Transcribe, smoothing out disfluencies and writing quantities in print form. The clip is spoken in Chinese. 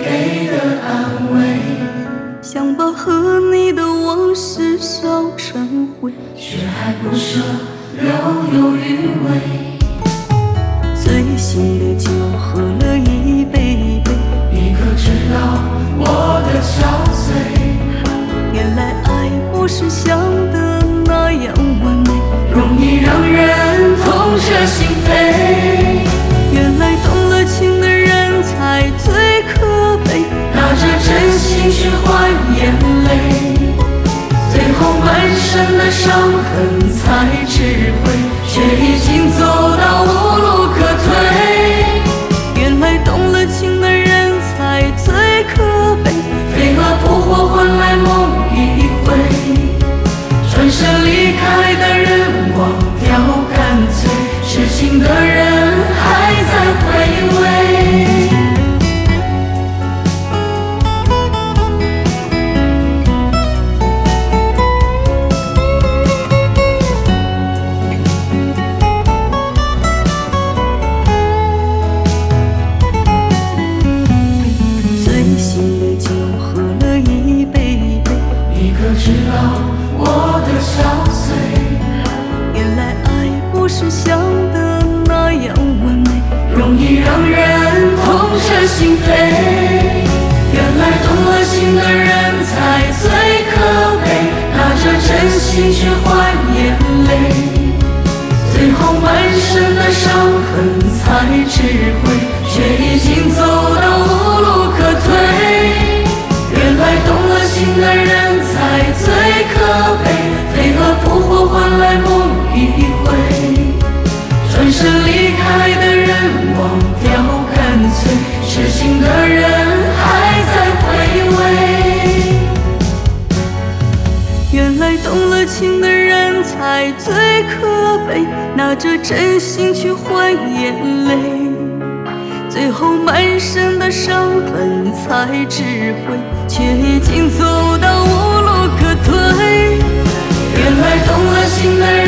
给的安慰， 想把和你的往事烧成灰， 却还不舍留有余味。 醉醒的酒喝了一杯一杯， 你可知道我的憔悴？ 原来爱不是想的那样完美， 容易让人痛彻心扉。 原来动了情的人才最可悲， 拿着真心去换眼泪，最后满身的伤痕才知悔，却已经走到无路可退。 原来动了情的人才最可悲， 飞蛾扑火换来梦一回，转身离开的人忘掉干脆，痴情的人还在回味。 醉醒的酒喝了一杯一杯， 你可知道我的憔悴？ 原来爱不是想的那样完美， 容易让人痛彻心扉。原来动了情的人才最可悲，拿着真心去换眼泪，最后满身的伤痕才知悔，却已经走到无路可退。原来动了情的人才最可悲，飞蛾扑火换来梦一回，转身离开的人忘掉干脆，痴情的人还在回味。 原来动了情的人才最可悲，拿着真心去换眼泪，最后满身的伤痕才知悔，却已经走到无路可退。 原来动了情的人